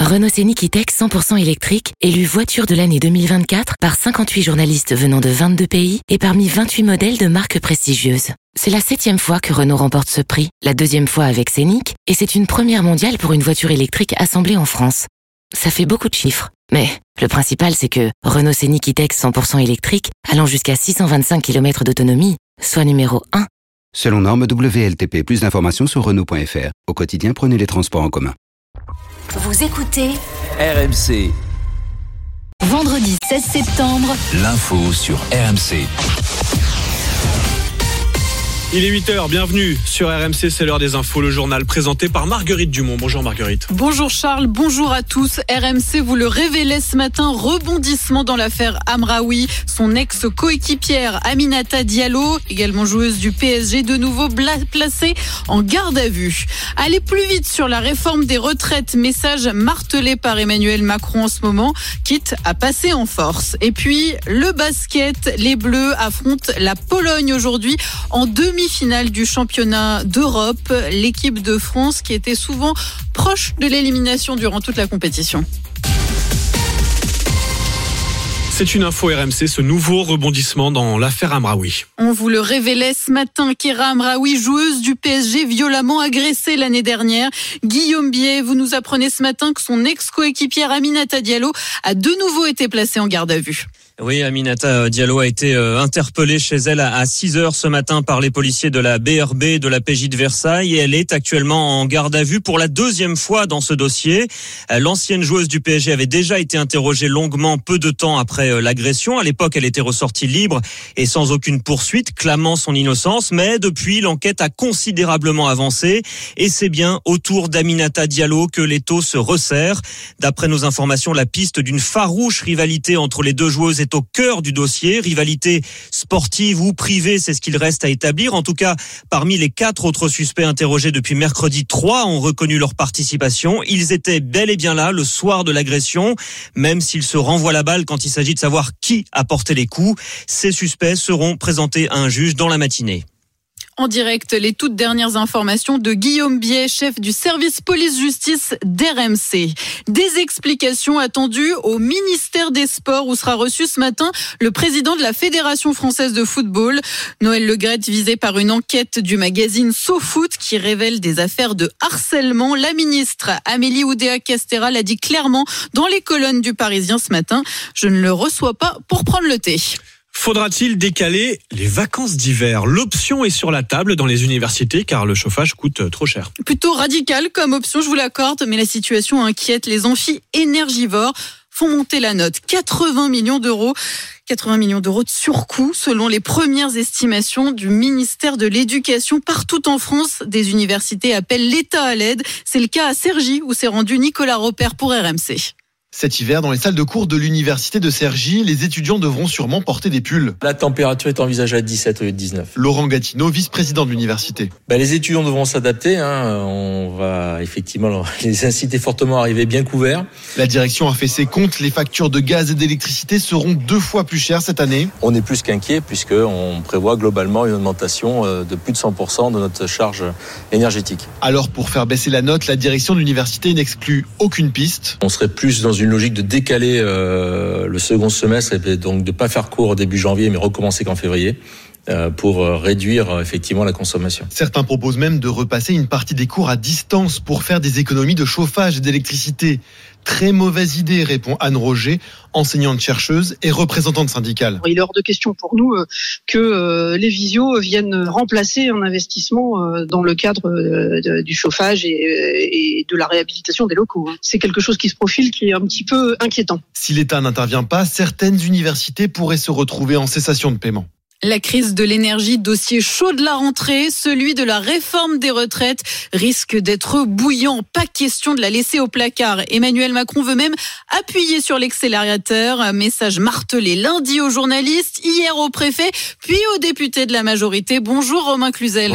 Renault Scénic E-Tech 100% électrique, élu voiture de l'année 2024 par 58 journalistes venant de 22 pays et parmi 28 modèles de marques prestigieuses. C'est la 7e fois que Renault remporte ce prix, la 2e fois avec Scénic, et c'est une première mondiale pour une voiture électrique assemblée en France. Ça fait beaucoup de chiffres, mais le principal c'est que Renault Scénic E-Tech 100% électrique, allant jusqu'à 625 km d'autonomie, soit numéro 1. Selon norme WLTP, plus d'informations sur Renault.fr. Au quotidien, prenez les transports en commun. Vous écoutez RMC. Vendredi 16 septembre. L'info sur RMC. Il est 8h, bienvenue sur RMC, c'est l'heure des infos, le journal présenté par Marguerite Dumont. Bonjour Marguerite. Bonjour Charles, bonjour à tous. RMC vous le révélait ce matin, rebondissement dans l'affaire Amraoui. Son ex-coéquipière Aminata Diallo, également joueuse du PSG, de nouveau placée en garde à vue. Aller plus vite sur la réforme des retraites, message martelé par Emmanuel Macron en ce moment, quitte à passer en force. Et puis le basket, les Bleus affrontent la Pologne aujourd'hui en demi-finale du championnat d'Europe. L'équipe de France qui était souvent proche de l'élimination durant toute la compétition. C'est une info RMC, ce nouveau rebondissement dans l'affaire Amraoui. On vous le révélait ce matin, Kéra Amraoui, joueuse du PSG violemment agressée l'année dernière. Guillaume Biais, vous nous apprenez ce matin que son ex-coéquipière Aminata Diallo a de nouveau été placée en garde à vue. Oui, Aminata Diallo a été interpellée chez elle à 6h ce matin par les policiers de la BRB de la PJ de Versailles et elle est actuellement en garde à vue pour la 2e fois dans ce dossier. L'ancienne joueuse du PSG avait déjà été interrogée longuement peu de temps après l'agression. À l'époque, elle était ressortie libre et sans aucune poursuite, clamant son innocence. Mais depuis, l'enquête a considérablement avancé et c'est bien autour d'Aminata Diallo que l'étau se resserre. D'après nos informations, la piste d'une farouche rivalité entre les deux joueuses est au cœur du dossier. Rivalité sportive ou privée, c'est ce qu'il reste à établir. En tout cas, parmi les 4 autres suspects interrogés depuis mercredi, 3 ont reconnu leur participation. Ils étaient bel et bien là le soir de l'agression, même s'ils se renvoient la balle quand il s'agit de savoir qui a porté les coups. Ces suspects seront présentés à un juge dans la matinée. En direct, les toutes dernières informations de Guillaume Biais, chef du service police-justice d'RMC. Des explications attendues au ministère des Sports où sera reçu ce matin le président de la Fédération française de football. Noël Le Graët, visé par une enquête du magazine SoFoot qui révèle des affaires de harcèlement. La ministre Amélie Oudéa-Castéra l'a dit clairement dans les colonnes du Parisien ce matin. Je ne le reçois pas pour prendre le thé. Faudra-t-il décaler les vacances d'hiver ? L'option est sur la table dans les universités car le chauffage coûte trop cher. Plutôt radical comme option, je vous l'accorde, mais la situation inquiète. Les amphis énergivores font monter la note. 80 millions d'euros de surcoût selon les premières estimations du ministère de l'Éducation. Partout en France, des universités appellent l'État à l'aide. C'est le cas à Cergy où s'est rendu Nicolas Robert pour RMC. Cet hiver, dans les salles de cours de l'université de Cergy, les étudiants devront sûrement porter des pulls. La température est envisagée à 17 au lieu de 19. Laurent Gatineau, vice-président de l'université. Les étudiants devront s'adapter. On va effectivement les inciter fortement à arriver bien couverts. La direction a fait ses comptes. Les factures de gaz et d'électricité seront 2 fois plus chères cette année. On est plus qu'inquiet puisqu'on prévoit globalement une augmentation de plus de 100% de notre charge énergétique. Alors pour faire baisser la note, la direction de l'université n'exclut aucune piste. On serait plus dans une logique de décaler le second semestre et donc de ne pas faire cours début janvier mais recommencer qu'en février pour réduire effectivement la consommation. Certains proposent même de repasser une partie des cours à distance pour faire des économies de chauffage et d'électricité. Très mauvaise idée, répond Anne Roger, enseignante-chercheuse et représentante syndicale. Il est hors de question pour nous que les visios viennent remplacer un investissement dans le cadre du chauffage et de la réhabilitation des locaux. C'est quelque chose qui se profile, qui est un petit peu inquiétant. Si l'État n'intervient pas, certaines universités pourraient se retrouver en cessation de paiement. La crise de l'énergie, dossier chaud de la rentrée, celui de la réforme des retraites risque d'être bouillant. Pas question de la laisser au placard. Emmanuel Macron veut même appuyer sur l'accélérateur. Un message martelé lundi aux journalistes, hier au préfet, puis aux députés de la majorité. Bonjour Romain Cluzel. Bonjour.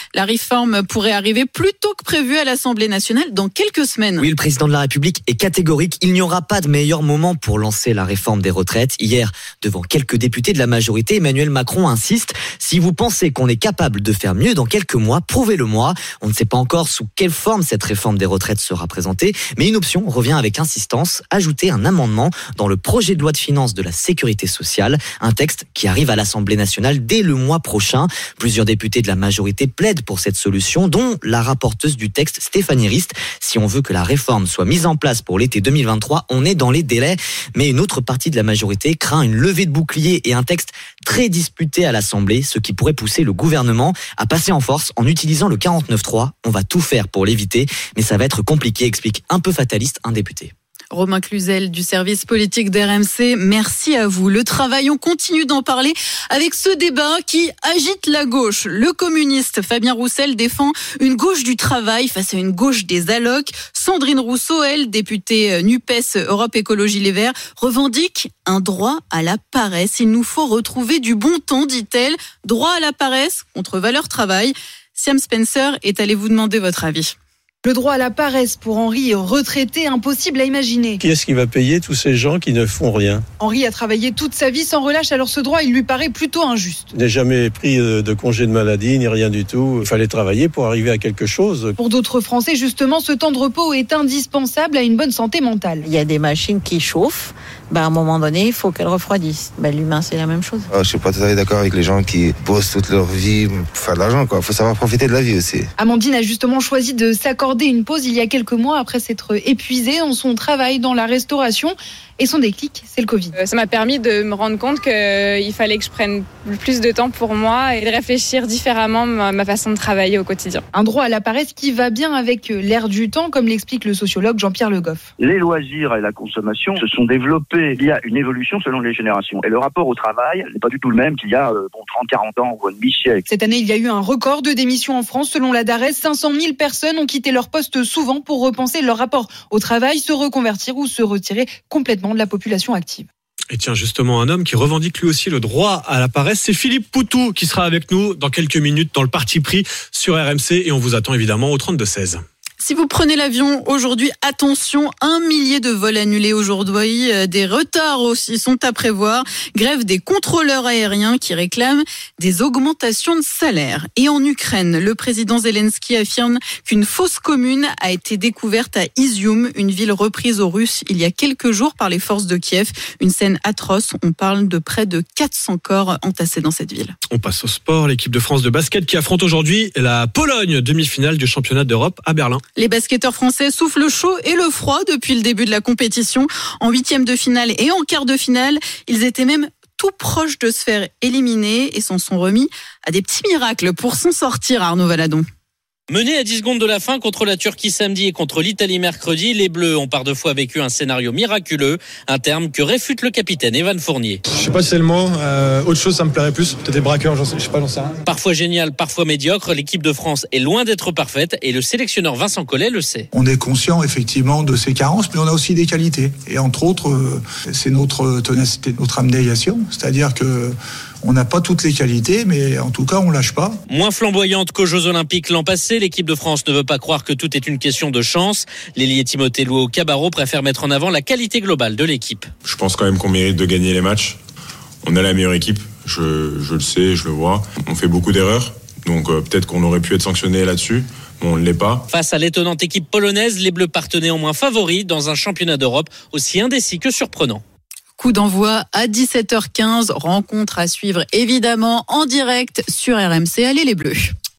La réforme pourrait arriver plus tôt que prévu à l'Assemblée nationale dans quelques semaines. Oui, le président de la République est catégorique. Il n'y aura pas de meilleur moment pour lancer la réforme des retraites. Hier, devant quelques députés de la majorité, Emmanuel Macron insiste. Si vous pensez qu'on est capable de faire mieux dans quelques mois, prouvez-le-moi. On ne sait pas encore sous quelle forme cette réforme des retraites sera présentée, mais une option revient avec insistance, ajouter un amendement dans le projet de loi de finances de la sécurité sociale, un texte qui arrive à l'Assemblée nationale dès le mois prochain. Plusieurs députés de la majorité plaident pour cette solution, dont la rapporteuse du texte Stéphanie Rist. Si on veut que la réforme soit mise en place pour l'été 2023, on est dans les délais, mais une autre partie de la majorité craint une levée de bouclier et un texte très disputé à l'Assemblée, ce qui pourrait pousser le gouvernement à passer en force en utilisant le 49.3. On va tout faire pour l'éviter, mais ça va être compliqué, explique un peu fataliste un député. Romain Cluzel du service politique d'RMC, merci à vous. Le travail, on continue d'en parler avec ce débat qui agite la gauche. Le communiste Fabien Roussel défend une gauche du travail face à une gauche des allocs. Sandrine Rousseau, elle, députée NUPES Europe Écologie Les Verts, revendique un droit à la paresse. Il nous faut retrouver du bon temps, dit-elle. Droit à la paresse contre valeur travail. Siam Spencer est allé vous demander votre avis. Le droit à la paresse pour Henri, retraité, impossible à imaginer. Qui est-ce qui va payer tous ces gens qui ne font rien ? Henri a travaillé toute sa vie sans relâche, alors ce droit, il lui paraît plutôt injuste. Il n'a jamais pris de congé de maladie, ni rien du tout. Il fallait travailler pour arriver à quelque chose. Pour d'autres Français, justement, ce temps de repos est indispensable à une bonne santé mentale. Il y a des machines qui chauffent. À un moment donné, il faut qu'elles refroidissent. L'humain, c'est la même chose. Je suis pas tout à fait d'accord avec les gens qui bossent toute leur vie pour faire de l'argent. Il faut savoir profiter de la vie aussi. Amandine a justement choisi de s'accorder une pause il y a quelques mois après s'être épuisée dans son travail dans la restauration. Et son déclic, c'est le Covid. Ça m'a permis de me rendre compte qu'il fallait que je prenne plus de temps pour moi et de réfléchir différemment ma façon de travailler au quotidien. Un droit à la paresse qui va bien avec l'air du temps, comme l'explique le sociologue Jean-Pierre Le Goff. Les loisirs et la consommation se sont développés. Il y a une évolution selon les générations. Et le rapport au travail n'est pas du tout le même qu'il y a 30, 40 ans ou un demi-siècle. Cette année, il y a eu un record de démissions en France. Selon la DARES, 500 000 personnes ont quitté leur poste souvent pour repenser leur rapport au travail, se reconvertir ou se retirer complètement de la population active. Et tiens, justement, un homme qui revendique lui aussi le droit à la paresse, c'est Philippe Poutou qui sera avec nous dans quelques minutes dans le Parti pris sur RMC et on vous attend évidemment au 32-16. Si vous prenez l'avion aujourd'hui, attention, 1 millier de vols annulés aujourd'hui. Des retards aussi sont à prévoir. Grève des contrôleurs aériens qui réclament des augmentations de salaire. Et en Ukraine, le président Zelensky affirme qu'une fosse commune a été découverte à Izium, une ville reprise aux Russes il y a quelques jours par les forces de Kiev. Une scène atroce. On parle de près de 400 corps entassés dans cette ville. On passe au sport. L'équipe de France de basket qui affronte aujourd'hui la Pologne, demi-finale du championnat d'Europe à Berlin. Les basketteurs français soufflent le chaud et le froid depuis le début de la compétition. En huitième de finale et en quart de finale, ils étaient même tout proches de se faire éliminer et s'en sont remis à des petits miracles pour s'en sortir, Arnaud Valadon. Menés à 10 secondes de la fin contre la Turquie samedi et contre l'Italie mercredi, les Bleus ont par 2 fois vécu un scénario miraculeux, un terme que réfute le capitaine Evan Fournier. Je sais pas si c'est le mot, autre chose ça me plairait plus, peut-être des braqueurs, je sais pas, j'en sais rien. Parfois génial, parfois médiocre, l'équipe de France est loin d'être parfaite et le sélectionneur Vincent Collet le sait. On est conscient effectivement de ses carences, mais on a aussi des qualités. Et entre autres, c'est notre ténacité, notre abnégation, c'est-à-dire que on n'a pas toutes les qualités, mais en tout cas, on lâche pas. Moins flamboyante qu'aux Jeux Olympiques l'an passé, l'équipe de France ne veut pas croire que tout est une question de chance. L'ailier Timothée Luo-Cabarro préfère mettre en avant la qualité globale de l'équipe. Je pense quand même qu'on mérite de gagner les matchs. On a la meilleure équipe, je le sais, je le vois. On fait beaucoup d'erreurs, donc peut-être qu'on aurait pu être sanctionné là-dessus. On ne l'est pas. Face à l'étonnante équipe polonaise, les Bleus partent néanmoins favoris dans un championnat d'Europe aussi indécis que surprenant. Coup d'envoi à 17h15, rencontre à suivre évidemment en direct sur RMC. Allez les Bleus.